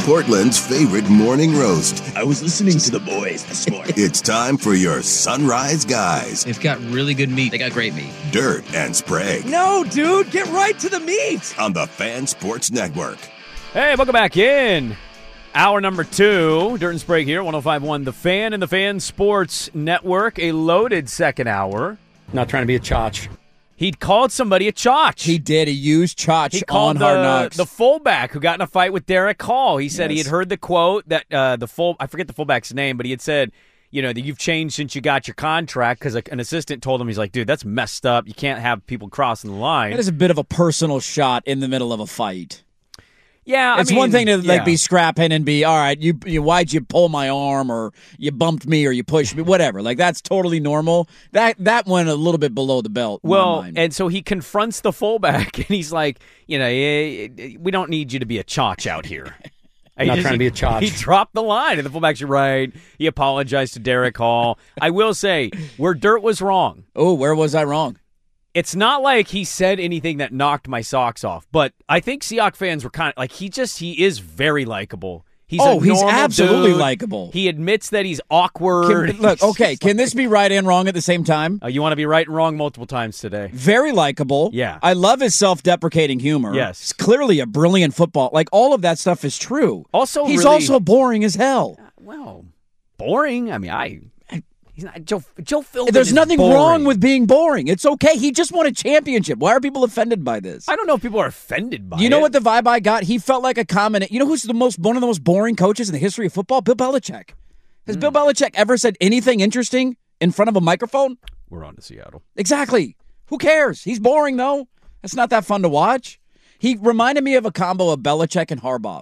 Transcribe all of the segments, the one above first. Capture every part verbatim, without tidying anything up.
Portland's favorite morning roast. I was listening to the boys this morning. It's time for your Sunrise Guys. They've got really good meat. They got great meat. Dirt and Sprague. No, dude, get right to the meat. On the Fan Sports Network. Hey, welcome back in. Hour number two. Dirt and Sprague here, one oh five point one The Fan and the Fan Sports Network. A loaded second hour. Not trying to be a chotch. He'd called somebody a chotch. He did. He used chotch he on called Hard the, Knocks. the fullback who got in a fight with Derek Hall. He said Yes. he had heard the quote that uh, the full, I forget the fullback's name, but he had said, you know, that you've changed since you got your contract because an assistant told him, he's like, dude, that's messed up. You can't have people crossing the line. That is a bit of a personal shot in the middle of a fight. Yeah, I It's mean, one thing to like yeah. be scrapping and be, all right, you, you why'd you pull my arm or you bumped me or you pushed me, whatever. Like, that's totally normal. That that went a little bit below the belt. in my Well, mind. and so he confronts the fullback, and he's like, you know, eh, eh, we don't need you to be a chotch out here. I'm not He- trying to be a chotch. He dropped the line, and the fullback's right. He apologized to Derek Hall. I will say, where Dirt was wrong, oh, where was I wrong? it's not like he said anything that knocked my socks off, but I think Seahawks fans were kind of like, he just, he is very likable. He's Oh, a he's normal absolutely dude. likable. He admits that he's awkward. Can, look, okay, can this be right and wrong at the same time? Uh, you want to be right and wrong multiple times today. Very likable. Yeah. I love his self-deprecating humor. Yes. He's clearly a brilliant football. Like, all of that stuff is true. Also, He's really- also boring as hell. Well, boring. I mean, I. He's not Joe. Joe Philbin. There's is nothing boring. wrong with being boring. It's okay. He just won a championship. Why are people offended by this? I don't know if people are offended by it. You know what the vibe I got? He felt like a common. You know who's the most one of the most boring coaches in the history of football? Bill Belichick. Has Hmm. Bill Belichick ever said anything interesting in front of a microphone? We're on to Seattle. Exactly. Who cares? He's boring though. It's not that fun to watch. He reminded me of a combo of Belichick and Harbaugh.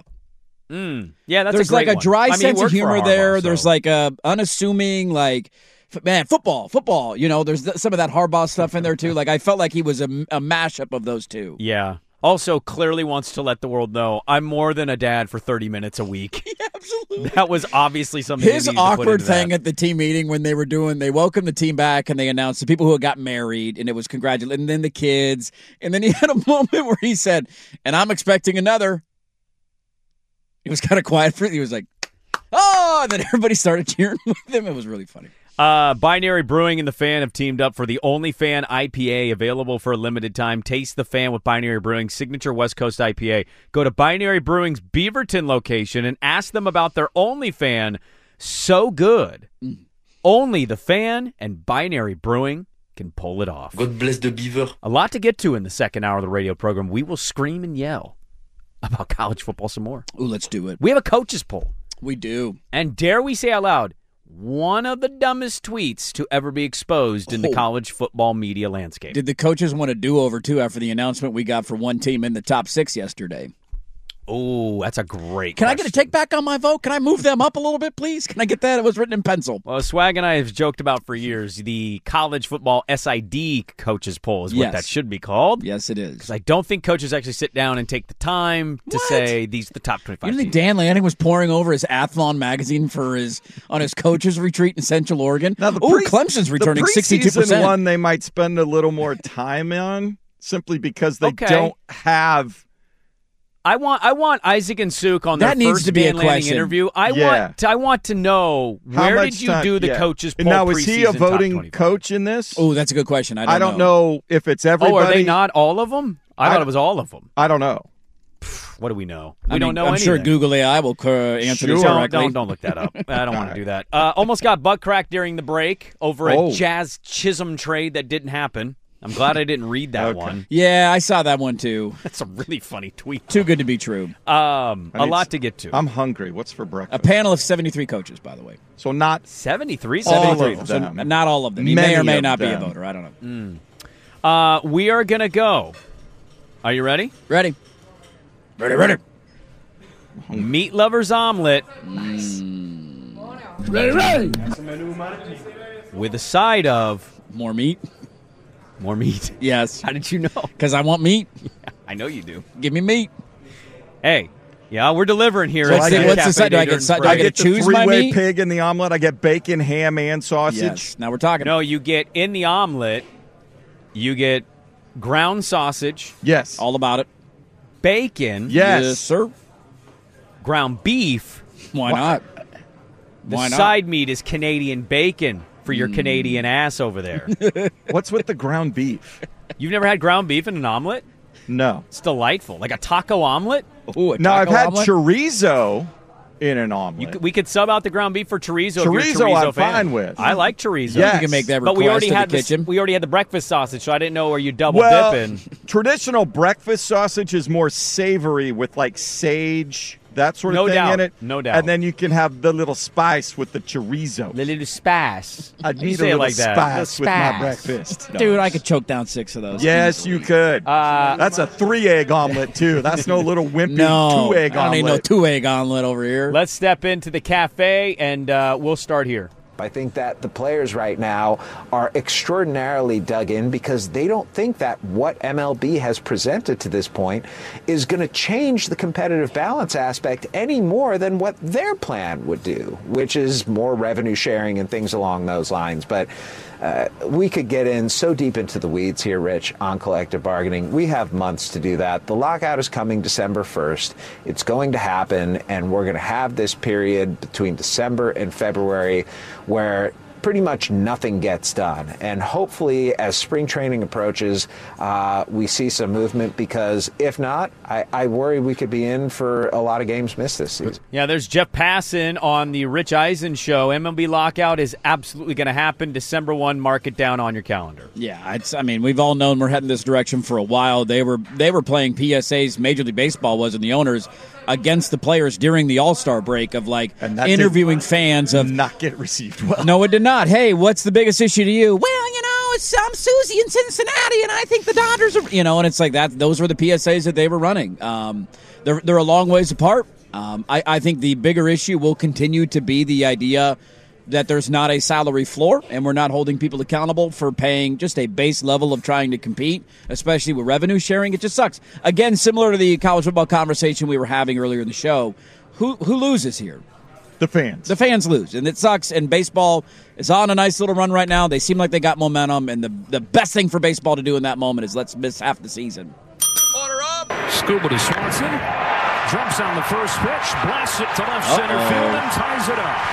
Mm. Yeah, that's There's a great like a one. dry I mean, he sense of worked for humor Harbaugh, there. so- There's like a unassuming, like, f- man, football, football. You know, there's th- some of that Harbaugh stuff in there too. Like, I felt like he was a, a mashup of those two. Yeah. Also, clearly wants to let the world know I'm more than a dad for thirty minutes a week. Yeah, absolutely. That was obviously something. His he needed to put awkward into thing that. at the team meeting when they were doing, they welcomed the team back and they announced the people who had got married, and it was congratulated, and then the kids, and then he had a moment where he said, "And I'm expecting another." He was kind of quiet for it. He was like, "Oh!" And then everybody started cheering with him. It was really funny. Uh, Binary Brewing and The Fan have teamed up for the Only Fan I P A, available for a limited time. Taste the Fan with Binary Brewing, signature West Coast I P A. Go to Binary Brewing's Beaverton location and ask them about their Only Fan. So good. Mm. Only The Fan and Binary Brewing can pull it off. God bless the beaver. A lot to get to in the second hour of the radio program. We will scream and yell about college football some more. Ooh, let's do it. We have a coaches poll. We do. And dare we say out loud, one of the dumbest tweets to ever be exposed in the Oh. college football media landscape. Did the coaches want a do-over, too, after the announcement we got for one team in the top six yesterday? Oh, that's a great Can question. I get a take back on my vote? Can I move them up a little bit, please? Can I get that? It was written in pencil. Well, Swag and I have joked about for years the college football S I D coaches poll is what Yes. that should be called. Yes, it is. Because I don't think coaches actually sit down and take the time to What? say these are the top twenty-five You don't think teams. Dan Lanning was poring over his Athlon magazine for his on his coaches retreat in Central Oregon? Now, the Ooh, pre- Clemson's returning the sixty-two preseason percent. one they might spend a little more time on simply because they Okay. don't have. I want I want Isaac and Suk on That their needs first to be a Dan Lanning question. interview. I Yeah. want to, I want to know How where much did you time- do the yeah. coaches And poll now, is he a preseason top voting twenty-five? coach in this? Oh, that's a good question. I don't, I don't know. if it's everybody. Oh, are they not all of them? I, I- thought it was all of them. I don't know. What do we know? We I mean, don't know I'm anything. sure Google A I will uh, answer this Sure. Don't, correctly. don't, don't look that up. I don't want to right. do that. Uh, almost got butt cracked during the break over a Oh. Jazz Chisholm trade that didn't happen. I'm glad I didn't read that Okay. one. Yeah, I saw that one too. That's a really funny tweet. Too good to be true. Um, I a need lot s- to get to. I'm hungry. What's for A breakfast? panel of seventy-three coaches, by the way. so not seventy-three. All seventy-three. of So them. not all of them. He may Many or may of not be a them. voter. I don't know. Uh, we are going to go. Are you ready? Ready? Ready, ready. Meat Lovers Omelet. Ready, ready. With a side of More meat? more meat. Yes. How did you know? Because I want meat. I know you do. Give me meat. Hey, yeah, we're delivering here. So at what's San the- what's the Cafe side? Do I Day get Dirt side- and do I I Sprague. get get to the choose my three-way meat? pig in the omelet. I get bacon, ham, and sausage. Yes. Now we're talking. No, you get in the omelet, you get ground sausage, Yes. All about it. bacon, Yes. Yes, sir. ground beef. Why not? The Why not? side meat is Canadian bacon for your mm. Canadian ass over there. What's with the ground beef? You've never had ground beef in an omelet? No. It's delightful. Like a taco omelet? Ooh, a no, taco I've had omelet? chorizo in an omelet. You, we could sub out the ground beef for chorizo. Chorizo, if you're a chorizo I'm fan. fine with. I like chorizo. Yes. You can make that request but we already to had the the, kitchen. we already had the breakfast sausage, so I didn't know where you double well, dipping. Traditional breakfast sausage is more savory with like sage, that sort of No thing doubt. in it. No doubt. And then you can have the little spice with the chorizo. The little spice. I You need say a it little like that. spice The with my spice. breakfast. Dude, I could choke down six of those. Yes, you could. Uh, That's a three-egg omelet, too. That's no little wimpy No, two-egg I don't omelet. need no two-egg omelet over here. Let's step into the cafe, and uh, we'll start here. I think that the players right now are extraordinarily dug in because they don't think that what M L B has presented to this point is going to change the competitive balance aspect any more than what their plan would do, which is more revenue sharing and things along those lines. But uh, we could get in so deep into the weeds here, Rich, on collective bargaining. We have months to do that. The lockout is coming December first. It's going to happen, and we're going to have this period between December and February where pretty much nothing gets done. And hopefully, as spring training approaches, uh, we see some movement, because if not, I, I worry we could be in for a lot of games missed this season. Yeah, there's Jeff Passan on the Rich Eisen show. M L B lockout is absolutely going to happen December first. Mark it down on your calendar. Yeah, it's, I mean, we've all known we're heading this direction for a while. They were they were playing P S As, Major League Baseball was, and the owners, against the players during the All-Star break of, like, And that interviewing did fans of, not get received well. no, it did not. Hey, what's the biggest issue to you? Well, you know, it's I'm Susie in Cincinnati, and I think the Dodgers are, you know, and it's like that. Those were the P S As that they were running. Um, they're they're a long ways apart. Um, I, I think the bigger issue will continue to be the idea that there's not a salary floor, and we're not holding people accountable for paying just a base level of trying to compete, especially with revenue sharing. It just sucks. Again, similar to the college football conversation we were having earlier in the show, who who loses here? The fans. The fans lose, and it sucks. And baseball is on a nice little run right now. They seem like they got momentum, and the, the best thing for baseball to do in that moment is let's miss half the season. Order up. Scuba to Swanson. Jumps on the first pitch, blasts it to left Uh-oh. center field, and ties it up.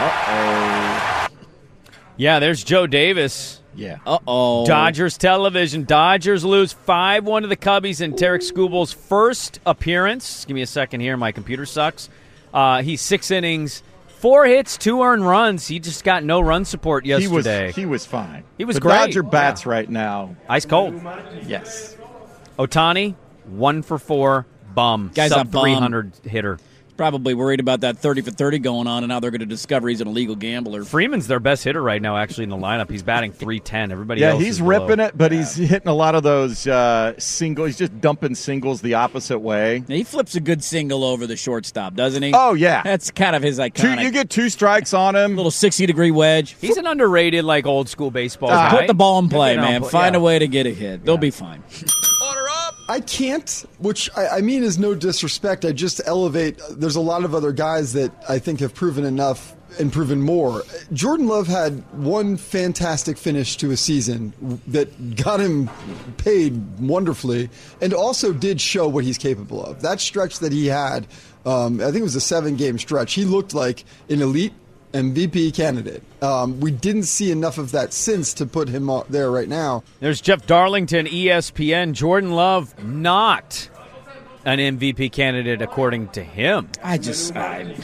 Uh-oh. Yeah, there's Joe Davis. Yeah. Uh-oh. Dodgers television. Dodgers lose five one to the Cubbies in Tarek Skubal's first appearance. Give me a second here. My computer sucks. Uh, he's six innings, four hits, two earned runs. He just got no run support yesterday. He was, he was fine. He was the great. Dodger bats Yeah. right now. Ice cold. Yes. Otani, one for four, bum. Guy's a sub bum. three hundred hitter. Probably worried about that thirty for thirty going on, and now they're going to discover he's an illegal gambler. Freeman's their best hitter right now, actually, in the lineup. He's batting three ten. Everybody Yeah, else he's is below. ripping it, but he's hitting a lot of those uh, singles. He's just dumping singles the opposite way. He flips a good single over the shortstop, doesn't he? Oh, yeah. That's kind of his Two, iconic you get two strikes on him. little sixty-degree wedge. He's an underrated, like, old-school baseball Ah. guy. Put the ball in play, You know, man. put- Find yeah. a way to get a hit. They'll be fine. Order up. I can't, which I, I mean is no disrespect. I just elevate. There's a lot of other guys that I think have proven enough and proven more. Jordan Love had one fantastic finish to a season that got him paid wonderfully and also did show what he's capable of. That stretch that he had, um, I think it was a seven-game stretch, he looked like an elite M V P candidate. Um, we didn't see enough of that since to put him there right now. There's Jeff Darlington, E S P N. Jordan Love, not an M V P candidate, according to him. I just, I,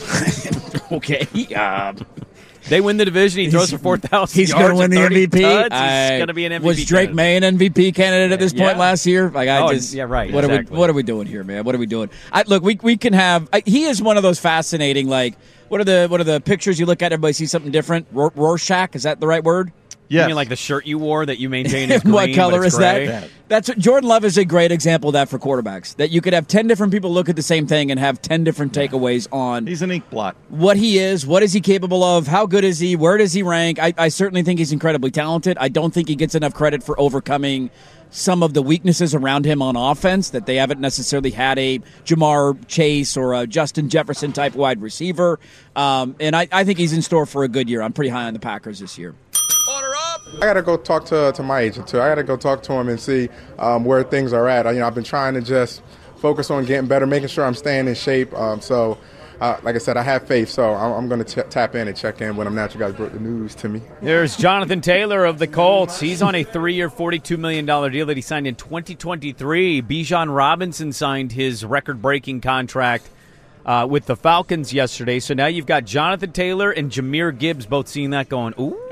okay. Um, They win the division. He throws for four thousand He's yards. going to win and the thirty M V P. tuds. I- He's going to be an M V P. Was Drake candidate. May an M V P candidate at this point Yeah. last year? Like I Oh, just, yeah, right, What exactly. are we, what are we doing here, man? What are we doing? I, look, we we can have. I, he is one of those fascinating. Like, what are the what are the pictures you look at? Everybody sees something different. Ror- Rorschach, is that the right word? You Yes. mean like the shirt you wore that you maintain is green, What color but it's is gray? that? That's what, Jordan Love is a great example of that for quarterbacks. That you could have ten different people look at the same thing and have ten different takeaways on He's an ink blot. what he is, what is he capable of, how good is he, where does he rank. I, I certainly think he's incredibly talented. I don't think he gets enough credit for overcoming some of the weaknesses around him on offense, that they haven't necessarily had a Jamar Chase or a Justin Jefferson type wide receiver. Um, and I, I think he's in store for a good year. I'm pretty high on the Packers this year. Order up. I got to go talk to to my agent, too. I got to go talk to him and see um, where things are at. I, you know, I've been trying to just focus on getting better, making sure I'm staying in shape. Um, so uh, like I said, I have faith, so I'm, I'm going to tap in and check in when I'm not. You guys brought the news to me. There's Jonathan Taylor of the Colts. He's on a three-year, forty-two million dollars deal that he signed in twenty twenty-three. Bijan Robinson signed his record-breaking contract uh, with the Falcons yesterday. So now you've got Jonathan Taylor and Jahmyr Gibbs both seeing that going, ooh,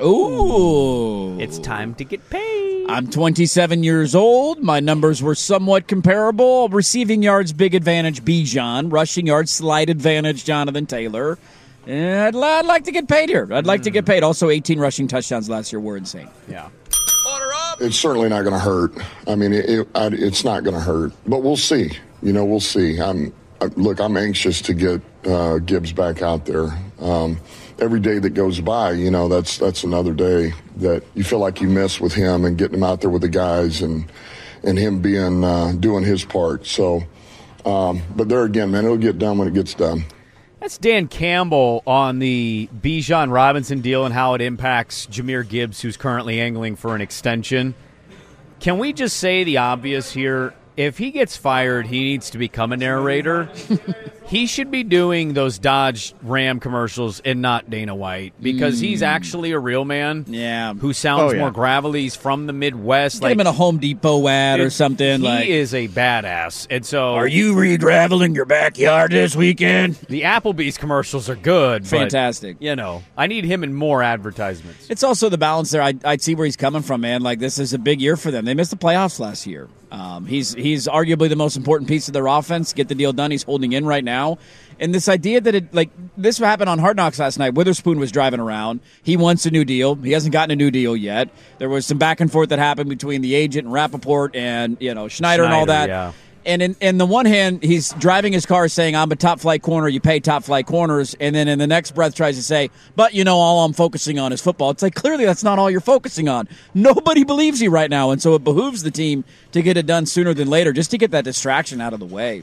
Ooh. It's time to get paid. I'm twenty-seven years old. My numbers were somewhat comparable. Receiving yards, big advantage, Bijan. Rushing yards, slight advantage, Jonathan Taylor. And I'd, I'd like to get paid here. I'd like mm. to get paid. Also, eighteen rushing touchdowns last year were insane. Yeah. It's certainly not going to hurt. I mean, it, it, it's not going to hurt. But we'll see. You know, we'll see. I'm I, Look, I'm anxious to get uh, Gibbs back out there. Um Every day that goes by, you know, that's that's another day that you feel like you miss with him and getting him out there with the guys and and him being uh, doing his part. So, um, but there again, man, it'll get done when it gets done. That's Dan Campbell on the Bijan Robinson deal and how it impacts Jahmyr Gibbs, who's currently angling for an extension. Can we just say the obvious here? If he gets fired, he needs to become a narrator. He should be doing those Dodge Ram commercials and not Dana White because mm. he's actually a real man. Yeah, who sounds oh, yeah. more gravelly. He's from the Midwest. Get like, him in a Home Depot ad or something. He like, is a badass. And so, are you re-graveling your backyard this weekend? The Applebee's commercials are good. Fantastic. But, you know, I need him in more advertisements. It's also the balance there. I I see where he's coming from, man. Like this is a big year for them. They missed the playoffs last year. Um, he's he's arguably the most important piece of their offense. Get the deal done. He's holding in right now. And this idea that it, like, this happened on Hard Knocks last night. Witherspoon was driving around. He wants a new deal. He hasn't gotten a new deal yet. There was some back and forth that happened between the agent and Rappaport and, you know, Schneider, Schneider and all that. Yeah. And in, in the one hand, he's driving his car saying, I'm a top-flight corner, you pay top-flight corners. And then in the next breath tries to say, but, you know, all I'm focusing on is football. It's like, clearly that's not all you're focusing on. Nobody believes you right now. And so it behooves the team to get it done sooner than later, just to get that distraction out of the way.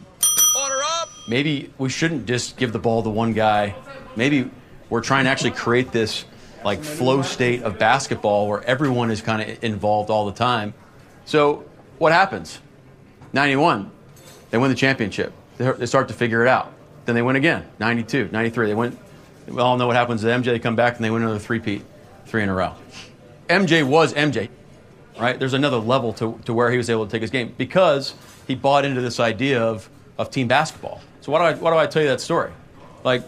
Maybe we shouldn't just give the ball to one guy. Maybe we're trying to actually create this like flow state of basketball where everyone is kind of involved all the time. So what happens? ninety-one, they win the championship. They start to figure it out. Then they win again. ninety-two, ninety-three, they win. We all know what happens to M J. They come back and they win another three-peat, three in a row. M J was M J, right? There's another level to, to where he was able to take his game because he bought into this idea of, of team basketball. So why do I why do I tell you that story? Like,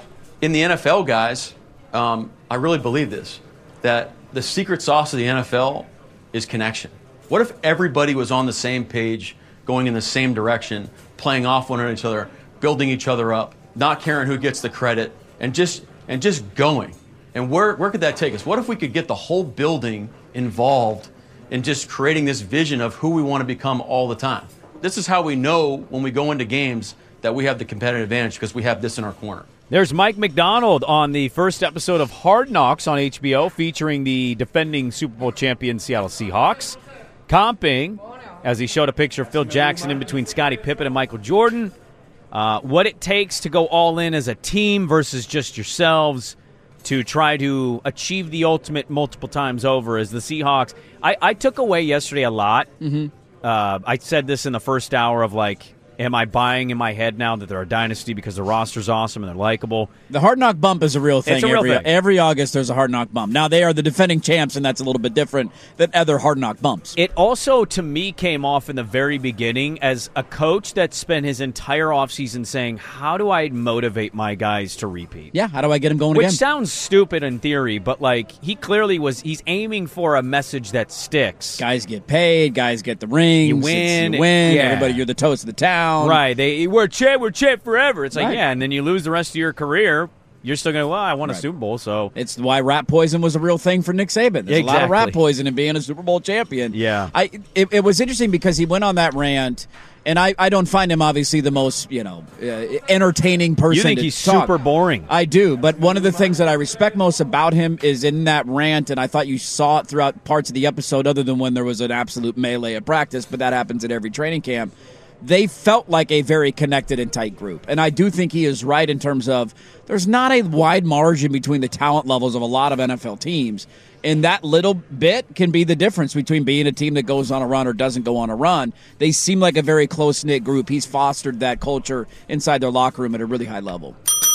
in the N F L, guys, um, I really believe this, that the secret sauce of the N F L is connection. What if everybody was on the same page, going in the same direction, playing off one another, building each other up, not caring who gets the credit, and just and just going? And where where could that take us? What if we could get the whole building involved in just creating this vision of who we want to become all the time? This is how we know when we go into games that we have the competitive advantage because we have this in our corner. There's Mike McDonald on the first episode of Hard Knocks on H B O featuring the defending Super Bowl champion Seattle Seahawks, comping as he showed a picture of Phil Jackson in between Scottie Pippen and Michael Jordan, uh, what it takes to go all in as a team versus just yourselves to try to achieve the ultimate multiple times over as the Seahawks. I, I took away yesterday a lot. Mm-hmm. Uh, I said this in the first hour of like, am I buying in my head now that they're a dynasty because the roster's awesome and they're likable? The Hard Knock bump is a real thing. It's a real every, thing. every August there's a Hard Knock bump. Now, they are the defending champs, and that's a little bit different than other Hard Knock bumps. It also, to me, came off in the very beginning as a coach that spent his entire offseason saying, how do I motivate my guys to repeat? Yeah, how do I get them going Which again? Which sounds stupid in theory, but like he clearly was, he's aiming for a message that sticks. Guys get paid, guys get the rings, you win, you win, yeah. everybody, you're the toast of the town. Right, they we're champ, we're champ forever. It's like, right. yeah, and then you lose the rest of your career. You're still going, well, I won a right. Super Bowl, so. It's why rat poison was a real thing for Nick Saban. There's exactly. a lot of rat poison in being a Super Bowl champion. Yeah. I it, it was interesting because he went on that rant, and I, I don't find him obviously the most, you know, uh, entertaining person. You think to he's talk. super boring. I do, but one of the things that I respect most about him is in that rant, and I thought you saw it throughout parts of the episode other than when there was an absolute melee at practice, but that happens at every training camp. They felt like a very connected and tight group. And I do think he is right in terms of there's not a wide margin between the talent levels of a lot of N F L teams. And that little bit can be the difference between being a team that goes on a run or doesn't go on a run. They seem like a very close-knit group. He's fostered that culture inside their locker room at a really high level.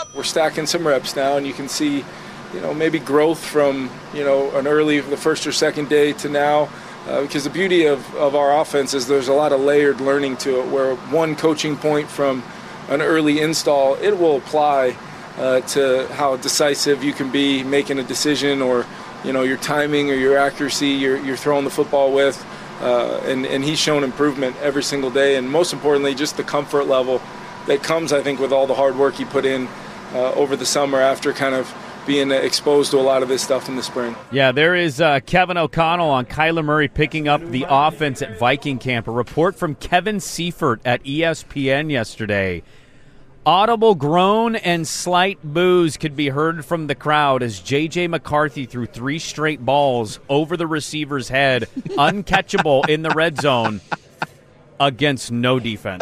We're stacking some reps now, and you can see, you know, maybe growth from, you know, an early, the first or second day to now. Uh, because the beauty of, of our offense is there's a lot of layered learning to it, where one coaching point from an early install, it will apply uh, to how decisive you can be making a decision, or, you know, your timing or your accuracy you're, you're throwing the football with. Uh, and, and he's shown improvement every single day. And most importantly, just the comfort level that comes, I think, with all the hard work he put in uh, over the summer after kind of being exposed to a lot of this stuff in the spring. Yeah, there is uh, Kevin O'Connell on Kyler Murray picking up the offense at Viking camp. A report from Kevin Seifert at E S P N yesterday. Audible groan and slight boos could be heard from the crowd as J J. McCarthy threw three straight balls over the receiver's head, uncatchable in the red zone against no defense.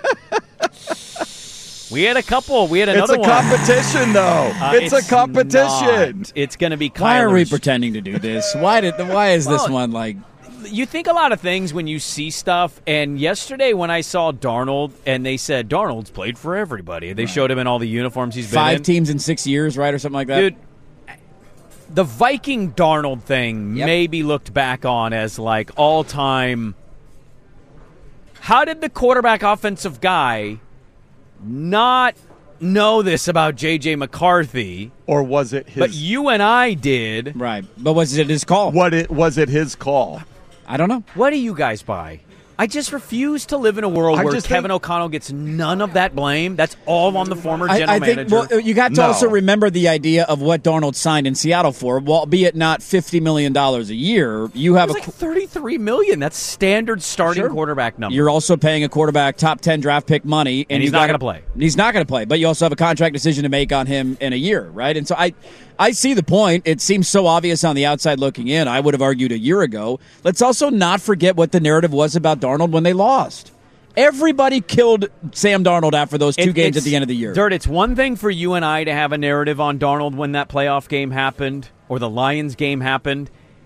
We had a couple. We had another one. It's a one. competition, though. Uh, it's, it's a competition. Not. It's going to be Kyler's. Why are we pretending to do this? Why did? Why is well, this one like? You think a lot of things when you see stuff, and yesterday when I saw Darnold, and they said Darnold's played for everybody. They right. showed him in all the uniforms he's been Five in. Five teams in six years, right, or something like that? Dude, the Viking Darnold thing yep. may be looked back on as like all-time. How did the quarterback offensive guy not know this about J J. McCarthy? Or was it his? But you and I did. Right. But was it his call? What it was it his call? I don't know. What do you guys buy? I just refuse to live in a world I where think, Kevin O'Connell gets none of that blame. That's all on the former general I, I think, manager. Well, you got to no. also remember the idea of what Darnold signed in Seattle for. Well, albeit not fifty million dollars a year, you have it was a like thirty-three million dollars. That's standard starting sure. quarterback number. You're also paying a quarterback top ten draft pick money, and, and he's you not going to play. He's not going to play, but you also have a contract decision to make on him in a year, right? And so I, I see the point. It seems so obvious on the outside looking in. I would have argued a year ago. Let's also not forget what the narrative was about Darnold when they lost. Everybody killed Sam Darnold after those two it, games at the end of the year. Dirt, it's one thing for you and I to have a narrative on Darnold when that playoff game happened or the Lions game happened.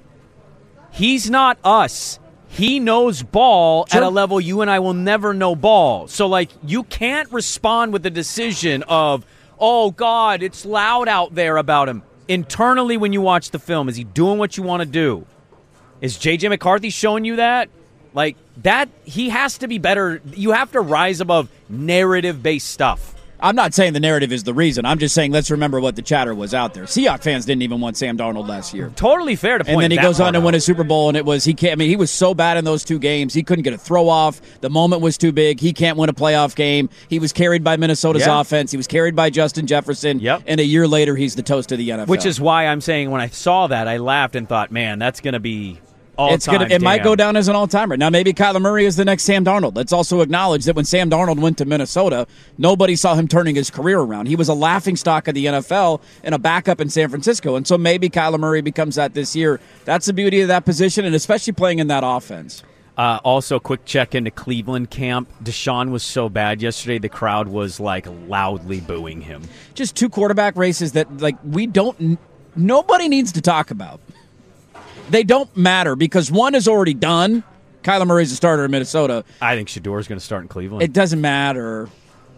He's not us. He knows ball sure. at a level you and I will never know ball. So, like, you can't respond with the decision of, oh, God, it's loud out there about him. Internally, when you watch the film, is he doing what you want to do? Is J J. McCarthy showing you that? Like, that, he has to be better. You have to rise above narrative-based stuff. I'm not saying the narrative is the reason. I'm just saying let's remember what the chatter was out there. Seahawks fans didn't even want Sam Darnold last year. Totally fair to point And then he that goes on to out. win a Super Bowl, and it was he can't. I mean, he was so bad in those two games. He couldn't get a throw off. The moment was too big. He can't win a playoff game. He was carried by Minnesota's yeah. offense. He was carried by Justin Jefferson. Yep. And a year later, he's the toast of the N F L. Which is why I'm saying when I saw that, I laughed and thought, man, that's going to be all it's time. gonna. It damn. might go down as an all-timer. Now, maybe Kyler Murray is the next Sam Darnold. Let's also acknowledge that when Sam Darnold went to Minnesota, nobody saw him turning his career around. He was a laughingstock of the N F L and a backup in San Francisco. And so maybe Kyler Murray becomes that this year. That's the beauty of that position, and especially playing in that offense. Uh, also, quick check into Cleveland camp. Deshaun was so bad yesterday, the crowd was like loudly booing him. Just two quarterback races that like we don't. Nobody needs to talk about. They don't matter because one is already done. Kyler Murray's a starter in Minnesota. I think Shadour's going to start in Cleveland. It doesn't matter.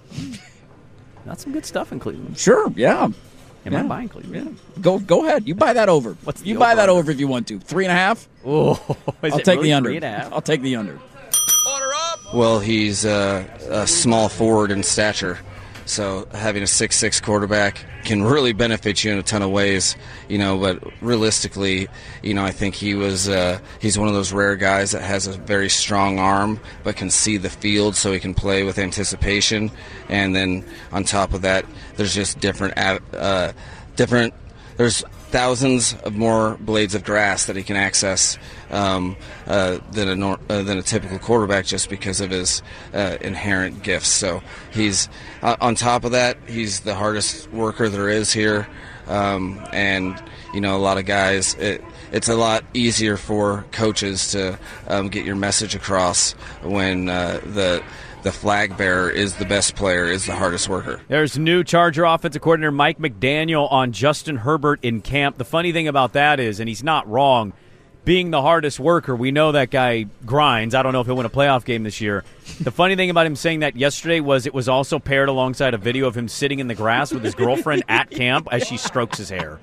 Not some good stuff in Cleveland. Sure, yeah. Am yeah. I buying Cleveland? Yeah. Go go ahead. You buy that over. What's the you over buy that under? over if you want to. Three and a half? Oh, is I'll it take really the under. Three and a half? I'll take the under. Well, he's uh, a small forward in stature. So having a six six quarterback can really benefit you in a ton of ways, you know, but realistically, you know, I think he was uh, he's one of those rare guys that has a very strong arm but can see the field so he can play with anticipation. And then on top of that, there's just different uh, different there's thousands of more blades of grass that he can access um, uh, than a nor- uh, than a typical quarterback, just because of his uh, inherent gifts. So he's uh, on top of that, he's the hardest worker there is here, um, and you know, a lot of guys. It, it's a lot easier for coaches to um, get your message across when uh, the. The flag bearer is the best player, is the hardest worker. There's new Charger offensive coordinator Mike McDaniel on Justin Herbert in camp. The funny thing about that is, and he's not wrong, being the hardest worker. We know that guy grinds. I don't know if he'll win a playoff game this year. The funny thing about him saying that yesterday was it was also paired alongside a video of him sitting in the grass with his girlfriend at camp as she strokes his hair.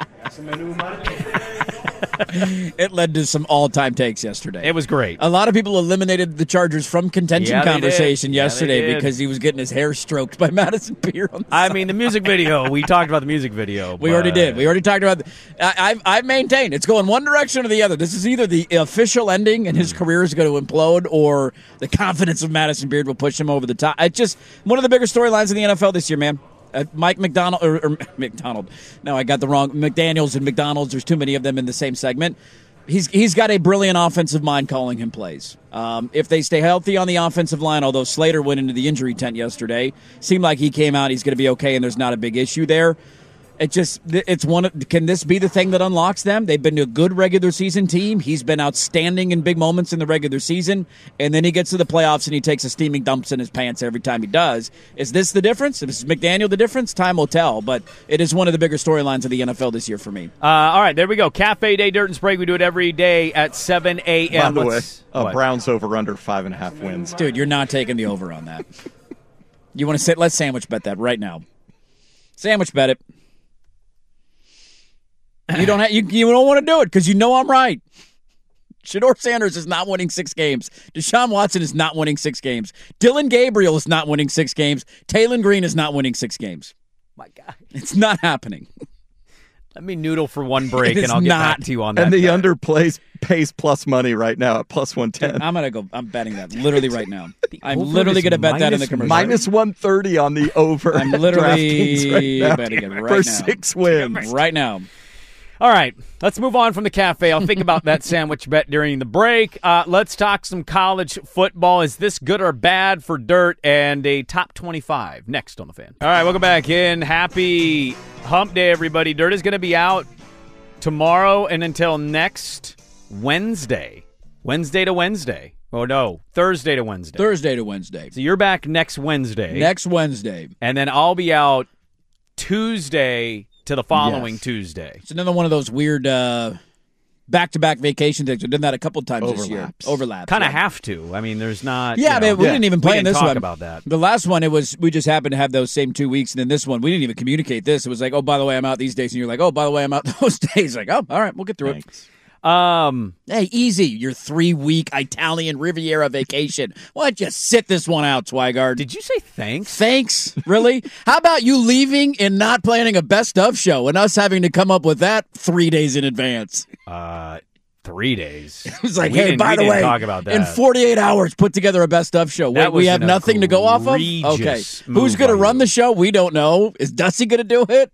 It led to some all-time takes yesterday. It was great. A lot of people eliminated the Chargers from contention Yeah, they conversation did. Yeah, yesterday they did. because he was getting his hair stroked by Madison Beer on the I mean, the music video. We talked about the music video. We but- already did. We already talked about. I, I've I've maintained it's going one direction or the other. This is either the official ending and his career is going to implode, or the confidence of Madison Beard will push him over the top. It's just one of the bigger storylines in the N F L this year, man. Uh, Mike McDonald or, or McDonald. No, I got the wrong. McDaniels and McDonald's. There's too many of them in the same segment. He's he's got a brilliant offensive mind calling him plays. Um, if they stay healthy on the offensive line, although Slater went into the injury tent yesterday, seemed like he came out, he's going to be okay, and there's not a big issue there. It just it's one. Can this be the thing that unlocks them? They've been a good regular season team. He's been outstanding in big moments in the regular season, and then he gets to the playoffs and he takes a steaming dumps in his pants every time he does. Is this the difference? Is McDaniel the difference? Time will tell, but it is one of the bigger storylines of the N F L this year for me. Uh, all right, there we go. Cafe Day, Dirt and Sprague. We do it every day at seven a.m. By the way, Let's- uh, what? Browns over under five and a half wins. Dude, you're not taking the over on that. You want to sit? Let's sandwich bet that right now. Sandwich bet it. You don't have, you, you don't want to do it because you know I'm right. Shedeur Sanders is not winning six games. Deshaun Watson is not winning six games. Dylan Gabriel is not winning six games. Taylor Green is not winning six games. My God. It's not happening. Let me noodle for one break, It and is I'll get not. back to you on that. And the bet. under plays pays plus money right now at plus one ten. I'm gonna go. I'm betting that literally right now. I'm over literally is gonna bet that in the minus- commercial. Minus one thirty on the over. I'm at literally DraftKings right now betting it right for now. six wins. right now. All right, let's move on from the cafe. I'll think about that sandwich bet during the break. Uh, let's talk some college football. Is this good or bad for Dirt? And a top twenty-five next on the Fan. All right, welcome back in. Happy Hump Day, everybody. Dirt is going to be out tomorrow and until next Wednesday. Wednesday to Wednesday. Oh, no, Thursday to Wednesday. Thursday to Wednesday. So you're back next Wednesday. Next Wednesday. And then I'll be out Tuesday to the following Yes. Tuesday. It's another one of those weird uh, back-to-back vacation things. We've done that a couple times this year. Overlaps. Overlaps. Kind of yeah. have to. I mean, there's not. Yeah, you but know, we didn't even play we in didn't this talk one. about that. The last one, it was we just happened to have those same two weeks, and then this one, we didn't even communicate this. It was like, oh, by the way, I'm out these days, and you're like, oh, by the way, I'm out those days. Like, oh, all right, we'll get through Thanks. Um, it. Hey, easy. Your three-week Italian Riviera vacation. Why don't you sit this one out, Swigard? did you say thanks? Thanks? Really? How about you leaving and not planning a best of show and us having to come up with that three days in advance? Uh, three days. It was like, We hey, didn't- by we the didn't way, talk about that. in forty-eight hours, put together a best of show. Wait, That we was have an nothing to go off of? Okay. egregious Who's move going to by run you. the show? We don't know. Is Dusty going to do it?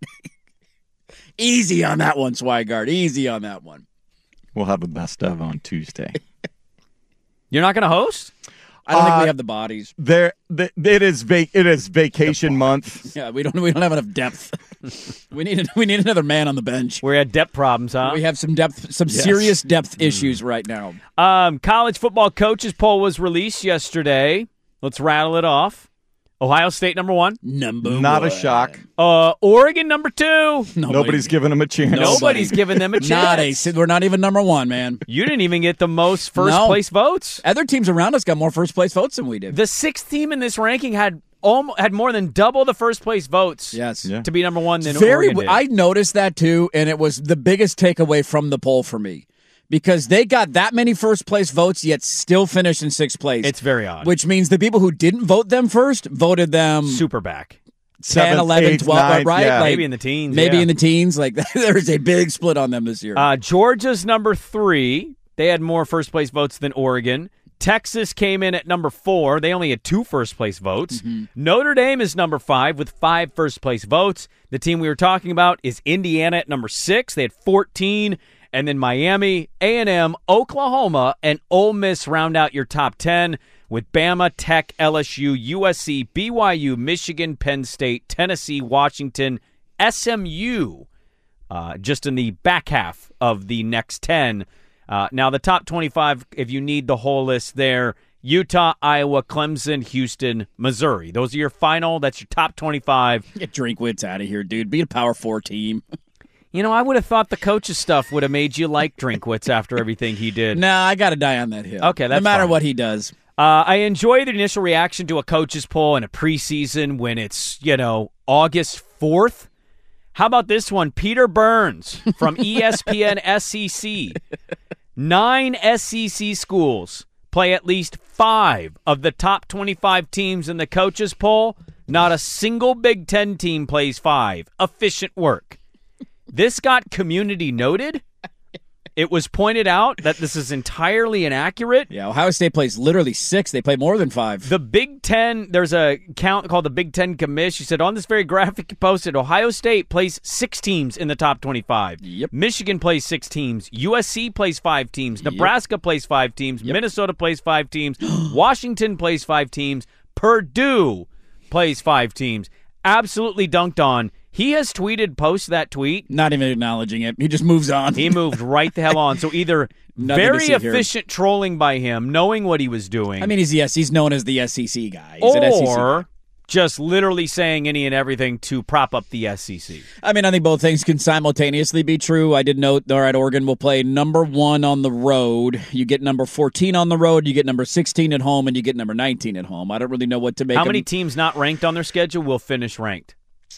Easy on that one, Swigard. Easy on that one. We'll have a best of on Tuesday. You're not going to host? I don't think Uh, we have the bodies. There, th- it is va- it is vacation month. Yeah, we don't. We don't have enough depth. we need. We need another man on the bench. We're at depth problems, huh? We have some depth, some Yes. serious depth issues right now. Um, college football coaches poll was released yesterday. Let's rattle it off. Ohio State number one. Number Not one. a shock. Uh, Oregon number two. Nobody- Nobody's giving them a chance. Nobody. Nobody's giving them a chance. Not a. We're not even number one, man. You didn't even get the most first No. place votes. Other teams around us got more first place votes than we did. The sixth team in this ranking had almost, had more than double the first place votes. Yes. Yeah. To be number one than Very. Oregon did. I noticed that too, and it was the biggest takeaway from the poll for me because they got that many first place votes, yet still finished in sixth place. It's very odd. Which means the people who didn't vote them first voted them Super back. ten, Seventh, eleven, eighth, twelve, ninth, right? yeah. Like, Maybe in the teens. Maybe yeah. in the teens. Like there's a big split on them this year. Uh, Georgia's number three. They had more first place votes than Oregon. Texas came in at number four. They only had two first place votes. Mm-hmm. Notre Dame is number five with five first place votes. The team we were talking about is Indiana at number six. They had fourteen. And then Miami, A and M, Oklahoma, and Ole Miss round out your top ten with Bama, Tech, L S U, U S C, B Y U, Michigan, Penn State, Tennessee, Washington, S M U, uh, just in the back half of the next ten. Uh, now, the top twenty-five, if you need the whole list there, Utah, Iowa, Clemson, Houston, Missouri. Those are your final. That's your top twenty-five. Get Drinkwitz out of here, dude. Be a Power Four team. You know, I would have thought the coach's stuff would have made you like Drinkwitz after everything he did. Nah, I got to die on that hill. Okay, that's no matter fine. what he does. Uh, I enjoy the initial reaction to a coach's poll in a preseason when it's, you know, August fourth. How about this one? Peter Burns from E S P N S E C. Nine S E C schools play at least five of the top twenty-five teams in the coaches poll. Not a single Big Ten team plays five. Efficient work. This got community noted. It was pointed out that this is entirely inaccurate. Yeah, Ohio State plays literally six. They play more than five. The Big Ten, there's a count called the Big Ten Commish. She said, on this very graphic you posted, Ohio State plays six teams in the top twenty-five. Yep. Michigan plays six teams. U S C plays five teams. Nebraska yep. plays five teams. Yep. Minnesota plays five teams. Washington plays five teams. Purdue plays five teams. Absolutely dunked on. He has tweeted post that tweet. Not even acknowledging it. He just moves on. He moved right the hell on. So either very efficient here. trolling by him, knowing what he was doing. I mean, he's yes, he's known as the S E C guy. He's or an S E C guy. Just literally saying any and everything to prop up the S E C. I mean, I think both things can simultaneously be true. I did note, all right, Oregon will play number one on the road. You get number fourteen on the road, you get number sixteen at home, and you get number nineteen at home. I don't really know what to make How many them. teams not ranked on their schedule will finish ranked?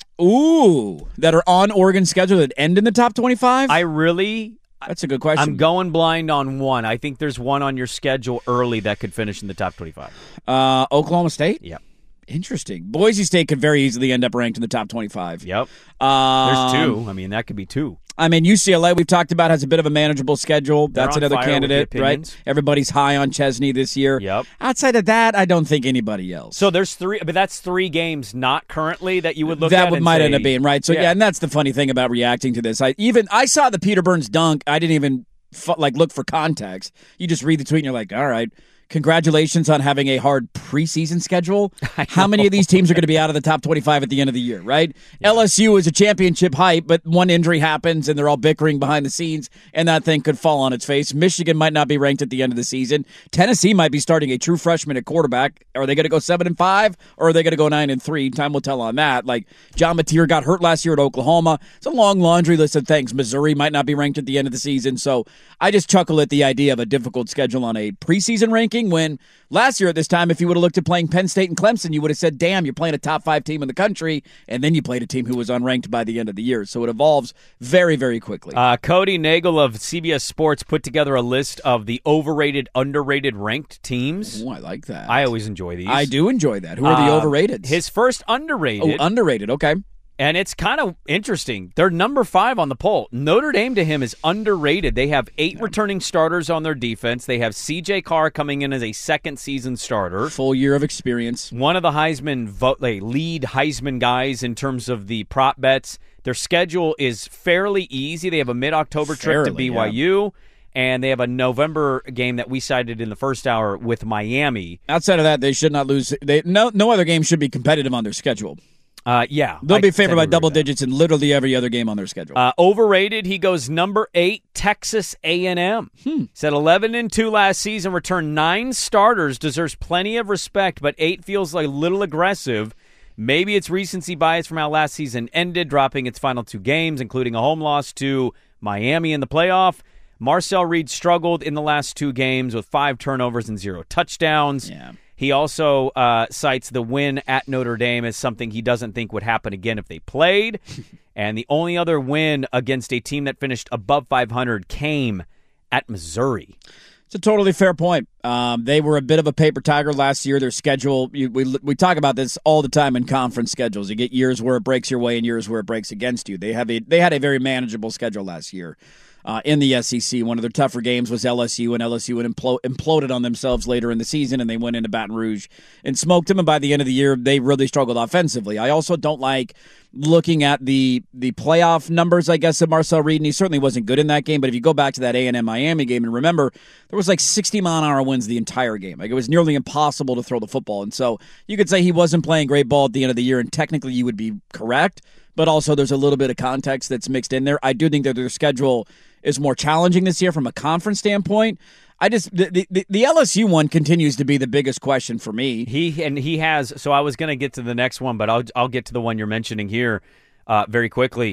Ooh, that are on Oregon's schedule that end in the top twenty-five? I really... That's a good question. I'm going blind on one. I think there's one on your schedule early that could finish in the top twenty-five. Uh, Oklahoma State? Yeah. Interesting. Boise State could very easily end up ranked in the top twenty-five. Yep. Um, There's two. I mean, that could be two. I mean, U C L A, we've talked about, has a bit of a manageable schedule. They're That's on another fire candidate, with the opinions. right? Everybody's high on Chesney this year. Yep. Outside of that, I don't think anybody else. So there's three, but that's three games not currently that you would look that at would, and might say, end up being right. So yeah. yeah, and that's the funny thing about reacting to this. I even I saw the Peter Burns dunk. I didn't even like look for context. You just read the tweet and you're like, all right. Congratulations on having a hard preseason schedule. How many of these teams are going to be out of the top twenty-five at the end of the year, right? Yeah. L S U is a championship hype, but one injury happens and they're all bickering behind the scenes, and that thing could fall on its face. Michigan might not be ranked at the end of the season. Tennessee might be starting a true freshman at quarterback. Are they going to go seven and five, or are they going to go nine and three? Time will tell on that. Like John Mateer got hurt last year at Oklahoma. It's a long laundry list of things. Missouri might not be ranked at the end of the season. So I just chuckle at the idea of a difficult schedule on a preseason ranking when last year at this time, if you would have looked at playing Penn State and Clemson, you would have said, damn, you're playing a top five team in the country, and then you played a team who was unranked by the end of the year. So it evolves very, very quickly. Uh, Cody Nagel of C B S Sports put together a list of the overrated, underrated ranked teams. Oh, I like that. I always enjoy these. I do enjoy that. Who are the uh, overrated? His first underrated. Oh, underrated. Okay. And it's kind of interesting. They're number five on the poll. Notre Dame to him is underrated. They have eight yeah. returning starters on their defense. They have C J Carr coming in as a second season starter. Full year of experience. One of the Heisman vote, like, lead Heisman guys in terms of the prop bets. Their schedule is fairly easy. They have a mid-October trip to B Y U. Yeah. And they have a November game that we cited in the first hour with Miami. Outside of that, they should not lose. They, no, no other game should be competitive on their schedule. Uh, yeah. They'll be favored by double digits in literally every other game on their schedule. Uh, overrated, he goes number eight, Texas A and M. Hmm. Said eleven and two last season, returned nine starters, deserves plenty of respect, but eight feels like a little aggressive. Maybe it's recency bias from how last season ended, dropping its final two games, including a home loss to Miami in the playoff. Marcel Reed struggled in the last two games with five turnovers and zero touchdowns. Yeah. He also uh, cites the win at Notre Dame as something he doesn't think would happen again if they played. And the only other win against a team that finished above five hundred came at Missouri. It's a totally fair point. Um, they were a bit of a paper tiger last year. Their schedule, you, we we talk about this all the time in conference schedules. You get years where it breaks your way and years where it breaks against you. They have a they had a very manageable schedule last year. Uh, in the S E C, one of their tougher games was L S U, and L S U had impl- imploded on themselves later in the season, and they went into Baton Rouge and smoked them, and by the end of the year, they really struggled offensively. I also don't like looking at the the playoff numbers, I guess, of Marcel Reed, and he certainly wasn't good in that game, but if you go back to that A and M Miami game, and remember, there was like sixty mile an hour winds the entire game. Like, it was nearly impossible to throw the football, and so you could say he wasn't playing great ball at the end of the year, and technically you would be correct, but also there's a little bit of context that's mixed in there. I do think that their schedule is more challenging this year from a conference standpoint. I just the, the the L S U one continues to be the biggest question for me. He and he has. So I was going to get to the next one, but I'll I'll get to the one you're mentioning here uh, very quickly.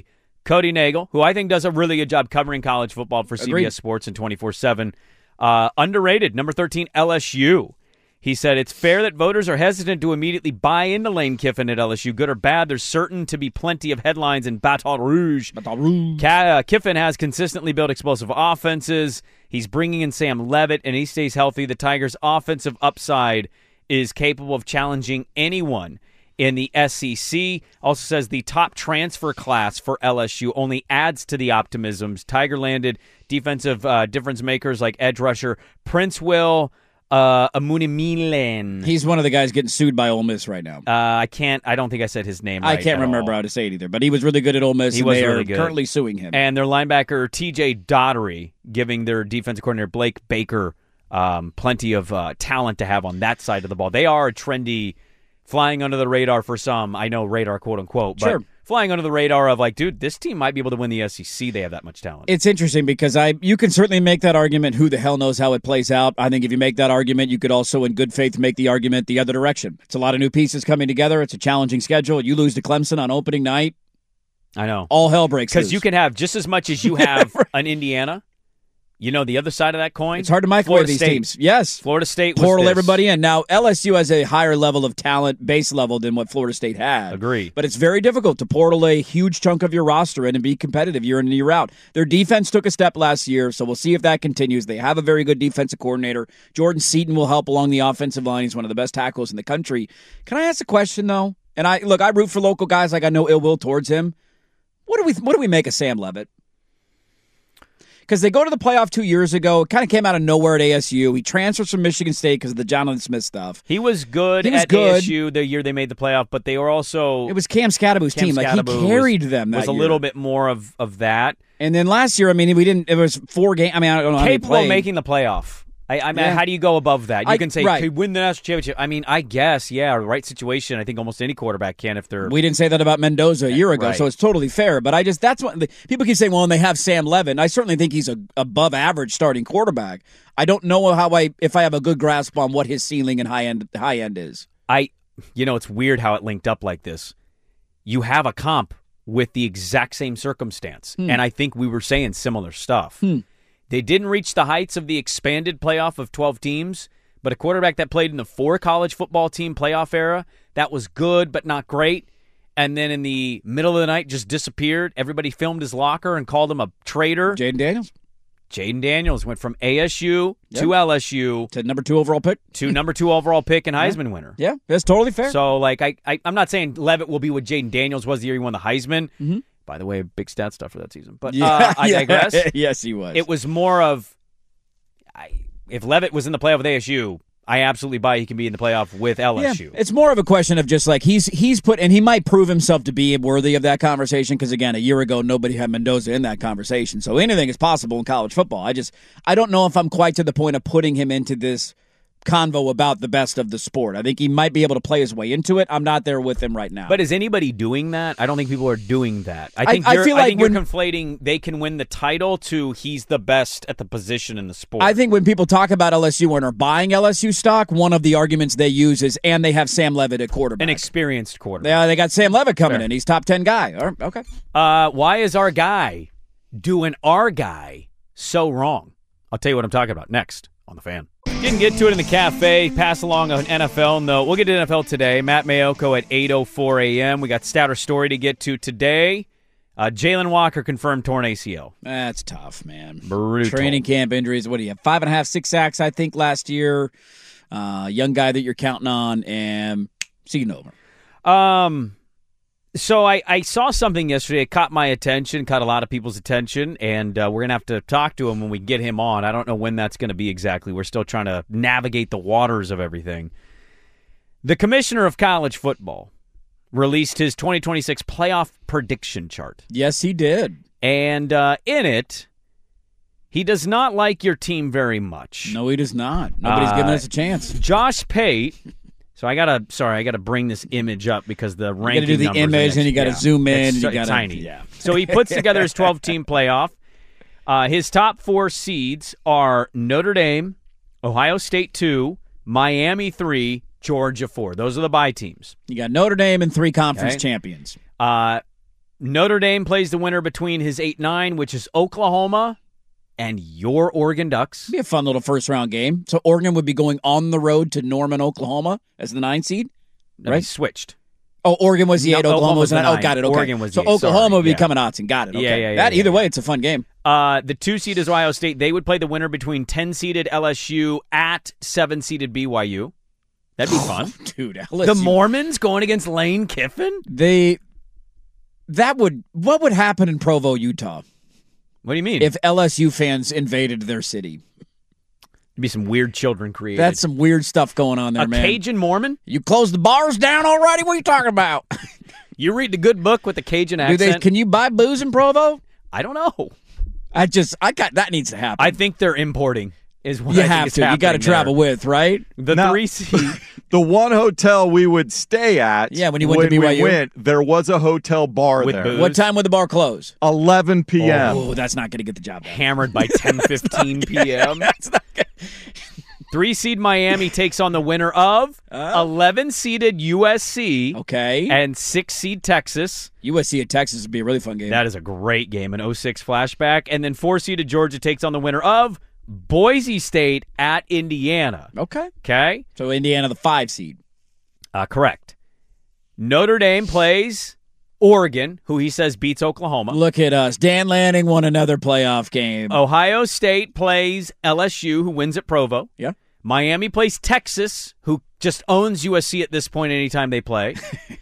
Cody Nagel, who I think does a really good job covering college football for C B S Agreed. Sports and twenty-four seven. Uh, underrated, number thirteen, L S U. He said, it's fair that voters are hesitant to immediately buy into Lane Kiffin at L S U. Good or bad, there's certain to be plenty of headlines in Baton Rouge. Baton Rouge. Ka- uh, Kiffin has consistently built explosive offenses. He's bringing in Sam Levitt, and he stays healthy. The Tigers' offensive upside is capable of challenging anyone in the S E C. Also says the top transfer class for L S U only adds to the optimisms. Tiger landed defensive uh, difference makers like edge rusher Prince Will uh, Amunimilen. He's one of the guys getting sued by Ole Miss right now. Uh, I can't. I don't think I said his name right I can't at remember all. how to say it either, but he was really good at Ole Miss. He and was they really are good. currently suing him. And their linebacker T J Daugherty giving their defensive coordinator Blake Baker um, plenty of uh, talent to have on that side of the ball. They are a trendy, flying under the radar for some. I know radar, quote unquote, but Sure. flying under the radar of like, dude, this team might be able to win the S E C. They have that much talent. It's interesting because I you can certainly make that argument. Who the hell knows how it plays out? I think if you make that argument, you could also, in good faith, make the argument the other direction. It's a lot of new pieces coming together. It's a challenging schedule. You lose to Clemson on opening night. I know. All hell breaks loose. Because you can have just as much as you have an Indiana. You know the other side of that coin? It's hard to microwave Florida these State. teams. Yes. Florida State was Portal this. everybody in. Now, L S U has a higher level of talent, base level, than what Florida State had. Agree. But it's very difficult to portal a huge chunk of your roster in and be competitive year in and year out. Their defense took a step last year, so we'll see if that continues. They have a very good defensive coordinator. Jordan Seaton will help along the offensive line. He's one of the best tackles in the country. Can I ask a question, though? And I look, I root for local guys. I got no ill will towards him. What do we what do we make of Sam Levitt? Because they go to the playoff two years ago. It kind of came out of nowhere at A S U. He transfers from Michigan State because of the Jonathan Smith stuff. He was good He was at good. A S U the year they made the playoff, but they were also... It was Cam Scadaboo's Cam team. Like Scadaboo he carried was, them that was a year. little bit more of, of that. And then last year, I mean, we didn't. It was four games. I mean, I don't know how Capable many of played. making the playoff. I, I mean, Yeah. how do you go above that? You I- can say, right. could win the national championship. I mean, I guess, yeah, right situation. I think almost any quarterback can if they're... We didn't say that about Mendoza a year ago, Right. so it's totally fair. But I just, that's what, the, people keep saying, well, and they have Sam Levin. I certainly think he's a above average starting quarterback. I don't know how I, if I have a good grasp on what his ceiling and high end, high end is. I, you know, it's weird how it linked up like this. You have a comp with the exact same circumstance, Hmm. and I think we were saying similar stuff. Hmm. They didn't reach the heights of the expanded playoff of twelve teams, but a quarterback that played in the four college football team playoff era, that was good but not great, and then in the middle of the night just disappeared. Everybody filmed his locker and called him a traitor. Jaden Daniels? Jaden Daniels went from A S U Yep. to L S U. To number two overall pick. To number two overall pick and Heisman winner. Yeah, that's totally fair. So, like, I, I, I'm not saying Levitt will be what Jaden Daniels was the year he won the Heisman. Mhm. By the way, big stat stuff for that season. But Yeah, uh, I yeah. digress. Yes, he was. It was more of, I, if Levitt was in the playoff with A S U, I absolutely buy he can be in the playoff with L S U. Yeah, it's more of a question of just like he's he's put, and he might prove himself to be worthy of that conversation because, again, a year ago, nobody had Mendoza in that conversation. So anything is possible in college football. I just, I don't know if I'm quite to the point of putting him into this convo about the best of the sport. I think he might be able to play his way into it. I'm not there with him right now. But is anybody doing that? I don't think people are doing that. I I- think I you're, feel I like think when- you're conflating they can win the title to he's the best at the position in the sport. I think when people talk about L S U and are buying L S U stock, one of the arguments they use is, and they have Sam Levitt at quarterback. An experienced quarterback. They, uh, they got Sam Levitt coming Fair. in. He's top ten guy. All right, okay. Uh, why is our guy doing our guy so wrong? I'll tell you what I'm talking about next on The Fan. Didn't get to it in the cafe. Pass along an N F L note. We'll get to N F L today. Matt Mayoko at eight oh four a.m. We got Stouter story to get to today. Uh, Jalen Walker confirmed torn A C L. That's tough, man. Brutal. Training camp injuries. What do you have? Five and a half, six sacks, I think, last year. Uh, young guy that you're counting on, and season over. Um, so I, I saw something yesterday. It caught my attention, caught a lot of people's attention, and uh, we're going to have to talk to him when we get him on. I don't know when that's going to be exactly. We're still trying to navigate the waters of everything. The commissioner of college football released his twenty twenty-six playoff prediction chart. Yes, he did. And uh, in it, he does not like your team very much. No, he does not. Nobody's Uh, giving us a chance. Josh Pate. So I gotta, sorry, I gotta bring this image up because the ranking. You gotta do the numbers are image, next- and you gotta yeah. zoom in, It's and you so- gotta- tiny. yeah. So he puts together his twelve-team playoff. Uh, his top four seeds are Notre Dame, Ohio State two, Miami three, Georgia four. Those are the bye teams. You got Notre Dame and three conference Okay. champions. Uh, Notre Dame plays the winner between his eight nine, which is Oklahoma, and your Oregon Ducks. It'd be a fun little first-round game. So Oregon would be going on the road to Norman, Oklahoma as the nine seed, No, right? he switched. Oh, Oregon was the No, eight, Oklahoma, Oklahoma was the was nine. the Oh, got it. Okay. Oregon was so the eight. Oklahoma Sorry, would be yeah. coming Autzen. Got it. Okay. Yeah, yeah, yeah, That, yeah, either yeah. way, it's a fun game. Uh, the two seed is Ohio State. They would play the winner between ten-seeded L S U at seven-seeded B Y U. That'd be fun. Dude, L S U. The Mormons going against Lane Kiffin? They, that would, what would happen in Provo, Utah? What do you mean? If L S U fans invaded their city? There'd be some weird children created. That's some weird stuff going on there, a man. Cajun Mormon? You closed the bars down already? What are you talking about? You read the good book with the Cajun Do accent? they? Can you buy booze in Provo? I don't know. I just, I got that needs to happen. I think they're importing. Is what you I think have is to. You got to happening travel there. with, right? The Now- three seed. The one hotel we would stay at, Yeah, when you went to B Y U? we went, there was a hotel bar With there. booze? What time would the bar close? eleven p.m. Oh, that's not going to get the job done. Hammered by ten fifteen p.m. That's not good. Three seed Miami takes on the winner of eleven seeded U S C Okay. and six seed Texas. U S C at Texas would be a really fun game. That is a great game, an oh six flashback. And then four seeded Georgia takes on the winner of Boise State at Indiana. Okay. Okay? So Indiana, the five seed. Uh, correct. Notre Dame plays Oregon, who he says beats Oklahoma. Look at us. Dan Lanning won another playoff game. Ohio State plays L S U, who wins at Provo. Yeah. Miami plays Texas, who just owns U S C at this point anytime they play.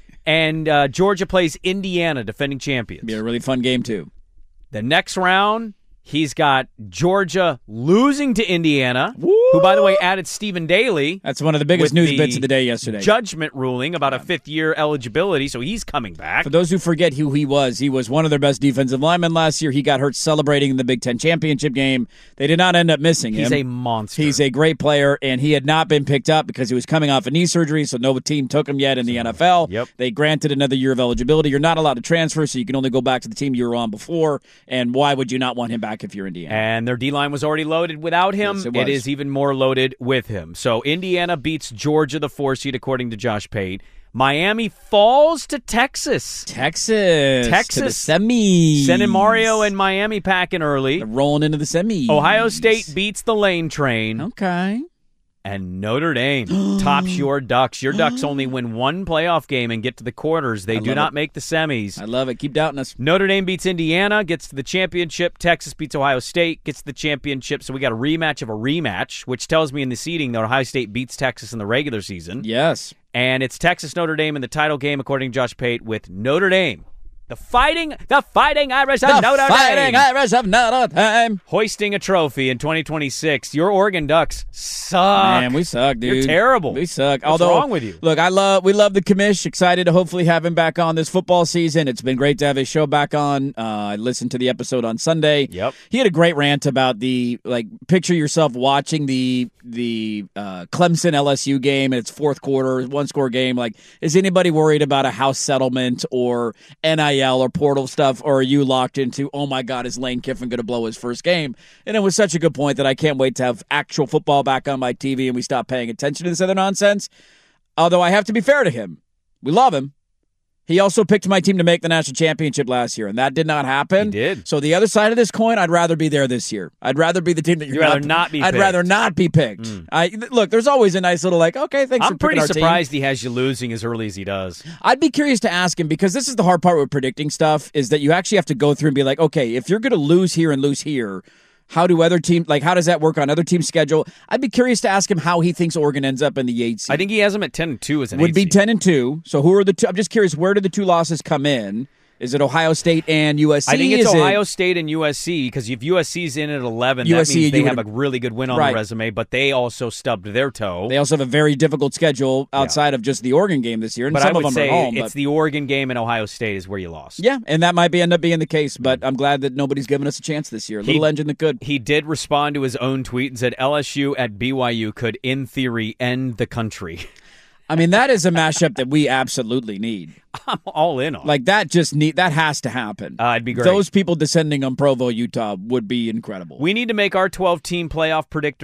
And uh, Georgia plays Indiana, defending champions. Be a really fun game, too. The next round, he's got Georgia losing to Indiana, who, by the way, added Stephen Daly. That's one of the biggest with news the bits of the day yesterday. Judgment ruling about a fifth-year eligibility, so he's coming back. For those who forget who he was, he was one of their best defensive linemen last year. He got hurt celebrating in the Big Ten championship game. They did not end up missing him. He's a monster. He's a great player, and he had not been picked up because he was coming off a knee surgery, so no team took him yet in the N F L. Yep. They granted another year of eligibility. You're not allowed to transfer, so you can only go back to the team you were on before, and why would you not want him back if you're Indiana? And their D-line was already loaded without him. Yes, it it was. is even more loaded with him. So Indiana beats Georgia, the four seed, according to Josh Pate. Miami falls to Texas. Texas. Texas. To the semis. Sending Mario and Miami packing early. They're rolling into the semis. Ohio State beats the Lane Train. Okay. And Notre Dame tops your Ducks. Your Ducks only win one playoff game and get to the quarters. They I do love not it. make the semis. I love it. Keep doubting us. Notre Dame beats Indiana, gets to the championship. Texas beats Ohio State, gets to the championship. So we got a rematch of a rematch, which tells me in the seeding that Ohio State beats Texas in the regular season. Yes. And it's Texas-Notre Dame in the title game, according to Josh Pate, with Notre Dame. The fighting, the fighting Irish of The Notre Fighting Dame. Irish of Notre Dame. Hoisting a trophy in twenty twenty-six. Your Oregon Ducks suck. Man, we suck, dude. You're terrible. We suck. What's Although, wrong with you? Look, I love we love the commish. Excited to hopefully have him back on this football season. It's been great to have his show back on. Uh, I listened to the episode on Sunday. Yep. He had a great rant about the like. Picture yourself watching the the uh, Clemson L S U game and it's fourth quarter, one score game. Like, is anybody worried about a house settlement or N I L or portal stuff, or are you locked into, oh my God, is Lane Kiffin going to blow his first game? And it was such a good point that I can't wait to have actual football back on my T V and we stop paying attention to this other nonsense. Although I have to be fair to him. We love him. He also picked my team to make the national championship last year, and that did not happen. He did. So the other side of this coin, I'd rather be there this year. I'd rather be the team that you're You'd rather not be I'd picked. rather not be picked. Mm. I Look, there's always a nice little like, okay, thanks for I'm picking pretty our team. surprised he has you losing as early as he does. I'd be curious to ask him, because this is the hard part with predicting stuff, is that you actually have to go through and be like, okay, if you're going to lose here and lose here, how do other teams, like, how does that work on other teams' schedule? I'd be curious to ask him how he thinks Oregon ends up in the eight seed. I think he has him at ten and two as an Would eight be seed. ten and two. So who are the two? I'm just curious, where do the two losses come in? Is it Ohio State and U S C? I think it's Is Ohio it, State and U S C, because if U S C's in at eleven, U S C, that means they you have a would've- really good win on Right. the resume, but they also stubbed their toe. They also have a very difficult schedule outside of just the Oregon game this year, and but some I would of them say are home. it's but- the Oregon game and Ohio State is where you lost. Yeah, and that might be end up being the case, but I'm glad that nobody's given us a chance this year. A little He- engine that could. He did respond to his own tweet and said L S U at B Y U could, in theory, end the country. I mean, that is a mashup that we absolutely need. I'm all in on. Like, that just need that has to happen. Uh, it'd be great. Those people descending on Provo, Utah would be incredible. We need to make our twelve-team playoff predictor.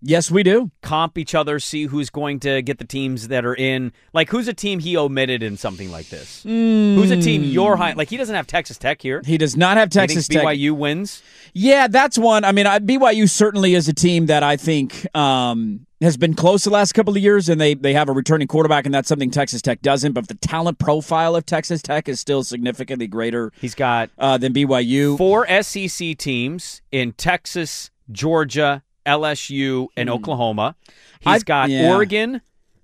Yes, we do. Comp each other, see who's going to get the teams that are in. Like, who's a team he omitted in something like this? Mm. Who's a team you're high? Like, he doesn't have Texas Tech here. He does not have Texas Tech. Tech. B Y U wins? Yeah, that's one. I mean, I, B Y U certainly is a team that I think um, has been close the last couple of years, and they, they have a returning quarterback, and that's something Texas Tech doesn't. But the talent profile of Texas Tech is still significantly greater He's got uh, than B Y U. Four S E C teams in Texas, Georgia, L S U, and hmm. Oklahoma. He's I've, got yeah. Oregon,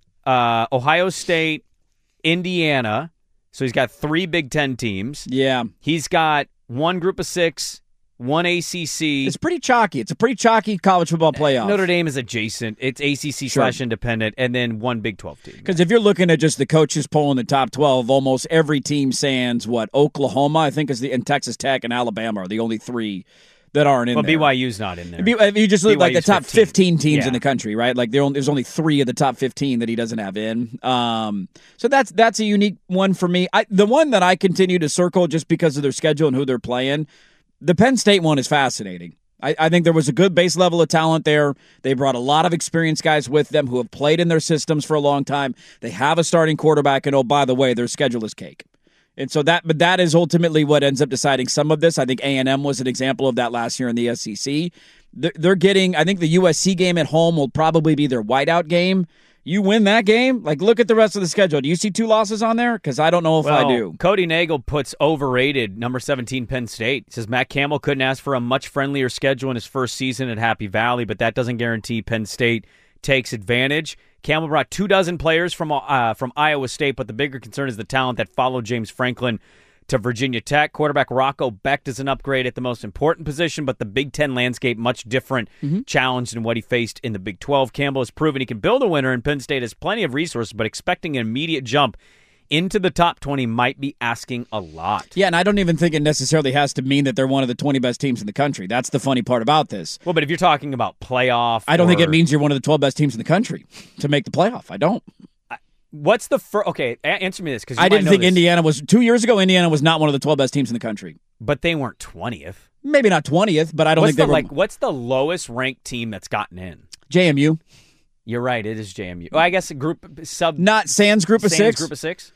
uh, Ohio State, Indiana. So he's got three Big Ten teams. Yeah. He's got one group of six, one A C C. It's pretty chalky. It's a pretty chalky college football playoff. Notre Dame is adjacent. It's A C C Sure. slash independent, and then one Big twelve team. Because if you're looking at just the coaches poll in the top twelve, almost every team sans what Oklahoma, I think, is the and Texas Tech and Alabama are the only three that aren't in well, there. B Y U's not in there. B- if you just look like the top fifteen, fifteen teams yeah. in the country, right? Like there only, there's only three of the top fifteen that he doesn't have in. Um, so that's that's a unique one for me. I, the one that I continue to circle just because of their schedule and who they're playing, the Penn State one is fascinating. I, I think there was a good base level of talent there. They brought a lot of experienced guys with them who have played in their systems for a long time. They have a starting quarterback, and oh, by the way, their schedule is cake. And so that, but that is ultimately what ends up deciding some of this. I think A and M was an example of that last year in the S E C. They're, they're getting, I think the U S C game at home will probably be their whiteout game. You win that game, like look at the rest of the schedule. Do you see two losses on there? Because I don't know if well, I do. Cody Nagel puts overrated number seventeen Penn State. He says Matt Campbell couldn't ask for a much friendlier schedule in his first season at Happy Valley, but that doesn't guarantee Penn State takes advantage. Campbell brought two dozen players from uh, from Iowa State, but the bigger concern is the talent that followed James Franklin to Virginia Tech. Quarterback Rocco Becht is an upgrade at the most important position, but the Big Ten landscape much different Mm-hmm. challenge than what he faced in the Big twelve. Campbell has proven he can build a winner, and Penn State has plenty of resources, but expecting an immediate jump into the top twenty might be asking a lot. Yeah, and I don't even think it necessarily has to mean that they're one of the twenty best teams in the country. That's the funny part about this. Well, but if you're talking about playoff, I don't or... think it means you're one of the twelve best teams in the country to make the playoff. I don't. What's the first? Okay, answer me this because I didn't think this. Indiana was two years ago. Indiana was not one of the twelve best teams in the country, but they weren't twentieth. Maybe not twentieth, but I don't what's think they the, were. Like, what's the lowest ranked team that's gotten in? J M U. You're right. It is J M U. Well, I guess a group sub. Not Sands group of Sands six. Group of six.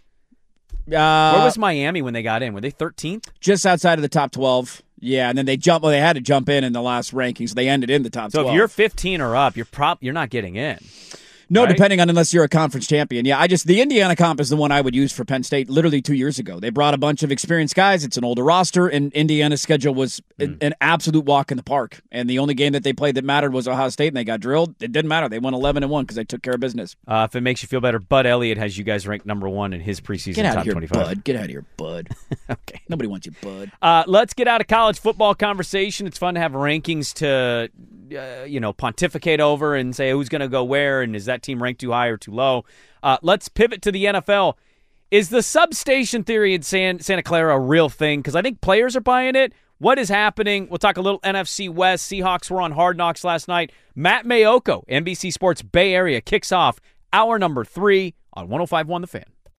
Uh, Where was Miami when they got in? Were they thirteenth? Just outside of the top twelve. Yeah, and then they jump. Well, they had to jump in in the last rankings. So they ended in the top so twelve. So if you're fifteen or up, you're prop. You're not getting in. No, right? Depending on unless you're a conference champion. Yeah, I just the Indiana comp is the one I would use for Penn State literally two years ago. They brought a bunch of experienced guys. It's an older roster, and Indiana's schedule was mm. an absolute walk in the park. And the only game that they played that mattered was Ohio State, and they got drilled. It didn't matter. They won eleven and one because they took care of business. Uh, if it makes you feel better, Bud Elliott has you guys ranked number one in his preseason get out top of here, twenty-five. Bud. Get out of here, Bud. Okay. Nobody wants you, Bud. Uh, let's get out of college football conversation. It's fun to have rankings to, uh, you know, pontificate over and say who's going to go where and is that team ranked too high or too low. Uh, let's pivot to the N F L. Is the substation theory in San, Santa Clara a real thing? Because I think players are buying it. What is happening? We'll talk a little N F C West. Seahawks were on Hard Knocks last night. Matt Mayoko, N B C Sports Bay Area, kicks off hour number three on one oh five point one The Fan.